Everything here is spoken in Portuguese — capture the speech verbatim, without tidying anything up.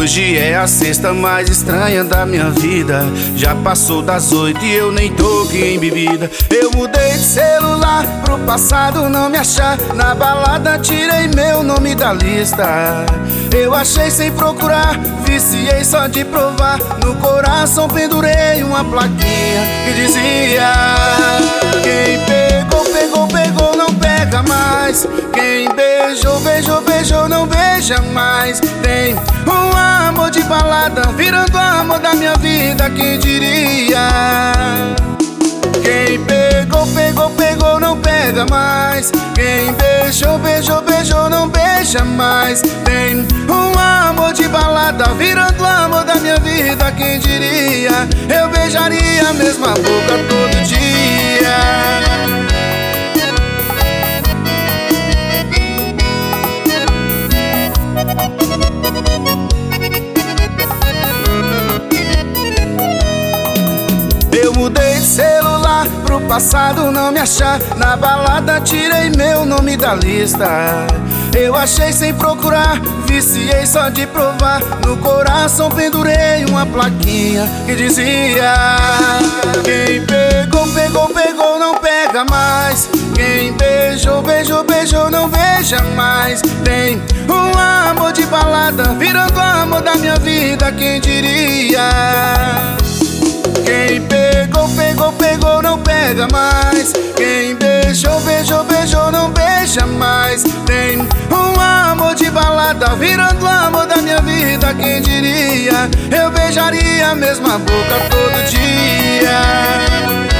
Hoje é a sexta mais estranha da minha vida. Já passou das oito e eu nem toquei em bebida. Eu mudei de celular pro passado não me achar. Na balada tirei meu nome da lista. Eu achei sem procurar, viciei só de provar. No coração pendurei uma plaquinha que dizia: quem pegou, pegou, pegou, não pega mais. Quem beijou, beijou, beijou, não beija mais. Tem um amor de balada virando amor da minha vida, quem diria? Quem pegou, pegou, pegou, não pega mais. Quem beijou, beijou, beijou, não beija mais. Tem um amor de balada virando amor da minha vida, quem diria? Eu beijaria a mesma boca todo dia. Eu mudei de celular pro passado não me achar. Na balada tirei meu nome da lista. Eu achei sem procurar, viciei só de provar. No coração pendurei uma plaquinha que dizia: quem pegou, pegou, pegou, não pega mais. Quem beijou, beijou, beijou, não beija mais. Tem um amor de balada virando amor da minha vida, quem diria? Quem pegou, pegou, pegou, não pega mais. Quem beijou, beijou, beijou, não beija mais. Tem um amor de balada virando amor da minha vida, quem diria? Eu beijaria a mesma boca todo dia.